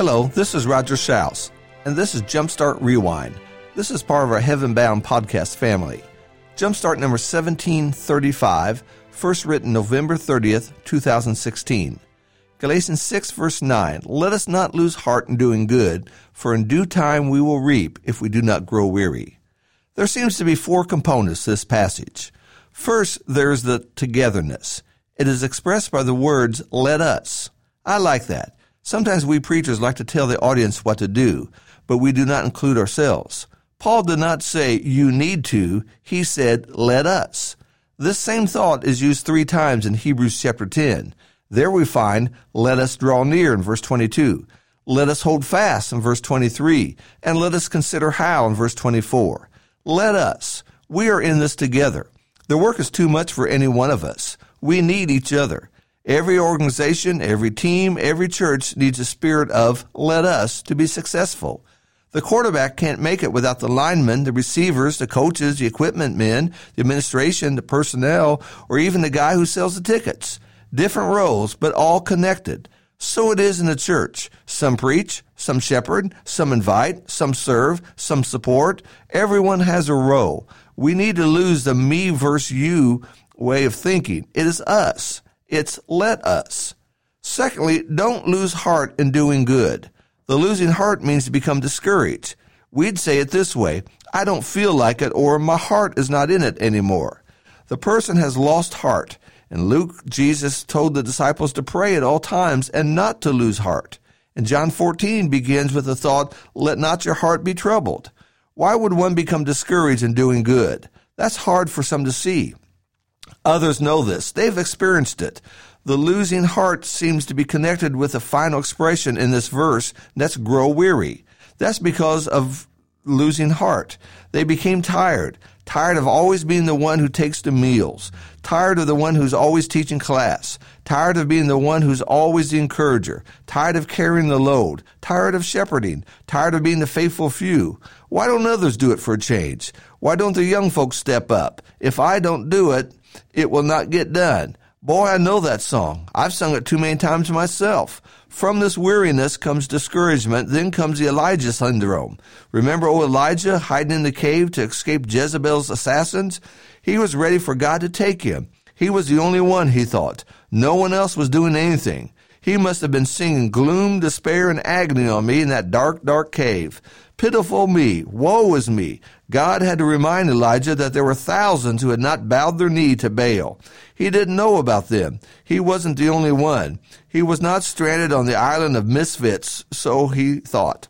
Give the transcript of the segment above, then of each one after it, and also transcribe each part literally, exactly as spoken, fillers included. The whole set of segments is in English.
Hello, this is Roger Schaus, and this is Jumpstart Rewind. This is part of our Heaven Bound podcast family. Jumpstart number seventeen thirty-five, first written November thirtieth, twenty sixteen. Galatians six, verse nine, let us not lose heart in doing good, for in due time we will reap if we do not grow weary. There seems to be four components to this passage. First, there is the togetherness. It is expressed by the words, let us. I like that. Sometimes we preachers like to tell the audience what to do, but we do not include ourselves. Paul did not say, you need to. He said, let us. This same thought is used three times in Hebrews chapter ten. There we find, let us draw near in verse twenty-two. Let us hold fast in verse twenty-three. And let us consider how in verse twenty-four. Let us. We are in this together. The work is too much for any one of us. We need each other. Every organization, every team, every church needs a spirit of let us to be successful. The quarterback can't make it without the linemen, the receivers, the coaches, the equipment men, the administration, the personnel, or even the guy who sells the tickets. Different roles, but all connected. So it is in the church. Some preach, some shepherd, some invite, some serve, some support. Everyone has a role. We need to lose the me versus you way of thinking. It is us. It's let us. Secondly, don't lose heart in doing good. The losing heart means to become discouraged. We'd say it this way, I don't feel like it, or my heart is not in it anymore. The person has lost heart. In Luke, Jesus told the disciples to pray at all times and not to lose heart. And John fourteen begins with the thought, let not your heart be troubled. Why would one become discouraged in doing good? That's hard for some to see. Others know this. They've experienced it. The losing heart seems to be connected with the final expression in this verse, and that's grow weary. That's because of losing heart. They became tired, tired of always being the one who takes the meals, tired of the one who's always teaching class, tired of being the one who's always the encourager, tired of carrying the load, tired of shepherding, tired of being the faithful few. Why don't others do it for a change? Why don't the young folks step up? If I don't do it, it will not get done. Boy, I know that song. I've sung it too many times myself. From this weariness comes discouragement, then comes the Elijah syndrome. Remember old Elijah hiding in the cave to escape Jezebel's assassins? He was ready for God to take him. He was the only one, he thought. No one else was doing anything. He must have been singing gloom, despair, and agony on me in that dark, dark cave. Pitiful me, woe is me. God had to remind Elijah that there were thousands who had not bowed their knee to Baal. He didn't know about them. He wasn't the only one. He was not stranded on the island of misfits, so he thought.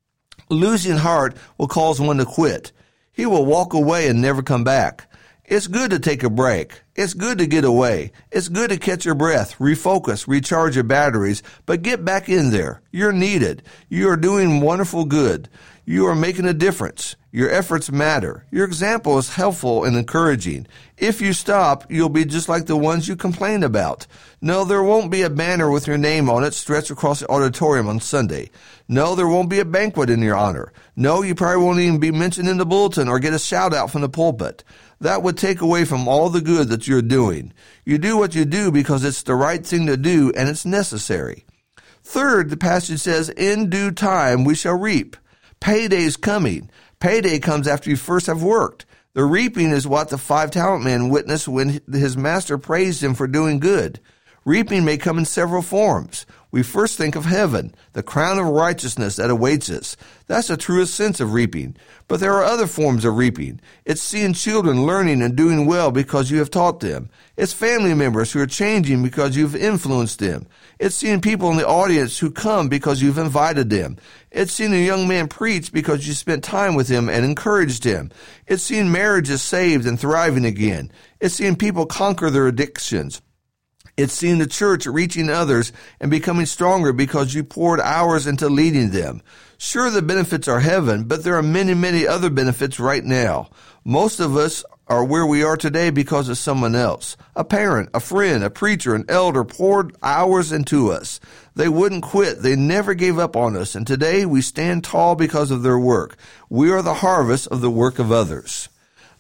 Losing heart will cause one to quit. He will walk away and never come back. It's good to take a break. It's good to get away. It's good to catch your breath, refocus, recharge your batteries, but get back in there. You're needed. You are doing wonderful good. You are making a difference. Your efforts matter. Your example is helpful and encouraging. If you stop, you'll be just like the ones you complain about. No, there won't be a banner with your name on it stretched across the auditorium on Sunday. No, there won't be a banquet in your honor. No, you probably won't even be mentioned in the bulletin or get a shout out from the pulpit. That would take away from all the good that you're doing. You do what you do because it's the right thing to do and it's necessary. Third, the passage says, in due time we shall reap. Payday is coming. Payday comes after you first have worked. The reaping is what the five-talent man witnessed when his master praised him for doing good. Reaping may come in several forms. We first think of heaven, the crown of righteousness that awaits us. That's the truest sense of reaping. But there are other forms of reaping. It's seeing children learning and doing well because you have taught them. It's family members who are changing because you've influenced them. It's seeing people in the audience who come because you've invited them. It's seeing a young man preach because you spent time with him and encouraged him. It's seeing marriages saved and thriving again. It's seeing people conquer their addictions. It's seeing the church reaching others and becoming stronger because you poured hours into leading them. Sure, the benefits are heaven, but there are many, many other benefits right now. Most of us are where we are today because of someone else. A parent, a friend, a preacher, an elder poured hours into us. They wouldn't quit. They never gave up on us. And today we stand tall because of their work. We are the harvest of the work of others.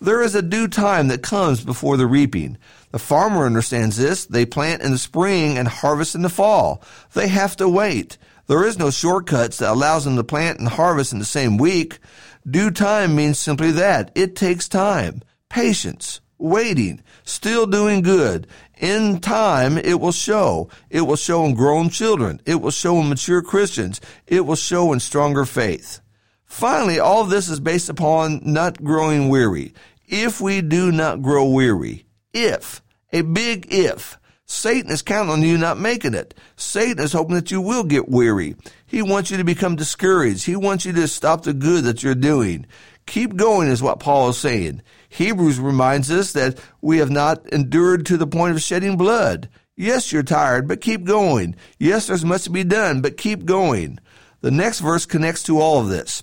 There is a due time that comes before the reaping. The farmer understands this. They plant in the spring and harvest in the fall. They have to wait. There is no shortcuts that allows them to plant and harvest in the same week. Due time means simply that. It takes time, patience, waiting, still doing good. In time, it will show. It will show in grown children. It will show in mature Christians. It will show in stronger faith. Finally, all of this is based upon not growing weary. If we do not grow weary, if, a big if, Satan is counting on you not making it. Satan is hoping that you will get weary. He wants you to become discouraged. He wants you to stop the good that you're doing. Keep going is what Paul is saying. Hebrews reminds us that we have not endured to the point of shedding blood. Yes, you're tired, but keep going. Yes, there's much to be done, but keep going. The next verse connects to all of this.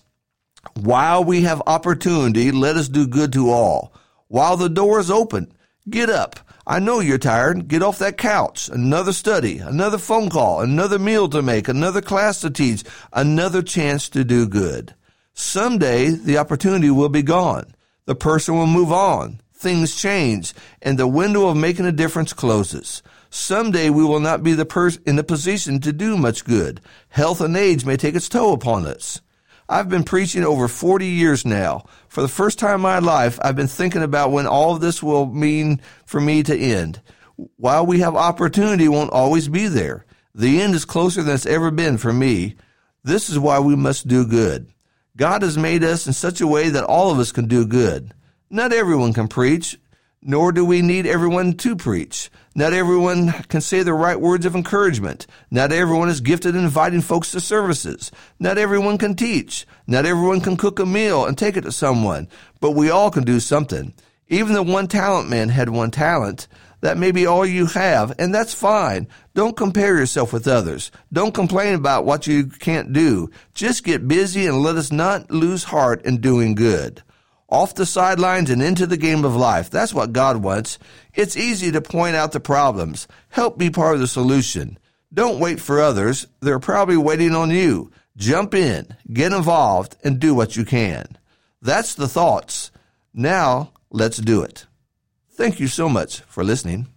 While we have opportunity, let us do good to all. While the door is open, get up. I know you're tired. Get off that couch. Another study, another phone call, another meal to make, another class to teach, another chance to do good. Someday, the opportunity will be gone. The person will move on. Things change, and the window of making a difference closes. Someday, we will not be the pers- in the position to do much good. Health and age may take its toll upon us. I've been preaching over forty years now. For the first time in my life, I've been thinking about when all of this will mean for me to end. While we have opportunity, it won't always be there. The end is closer than it's ever been for me. This is why we must do good. God has made us in such a way that all of us can do good. Not everyone can preach, nor do we need everyone to preach. Not everyone can say the right words of encouragement. Not everyone is gifted in inviting folks to services. Not everyone can teach. Not everyone can cook a meal and take it to someone. But we all can do something. Even the one talent man had one talent. That may be all you have, and that's fine. Don't compare yourself with others. Don't complain about what you can't do. Just get busy and let us not lose heart in doing good. Off the sidelines and into the game of life. That's what God wants. It's easy to point out the problems. Help be part of the solution. Don't wait for others. They're probably waiting on you. Jump in, get involved, and do what you can. That's the thoughts. Now, let's do it. Thank you so much for listening.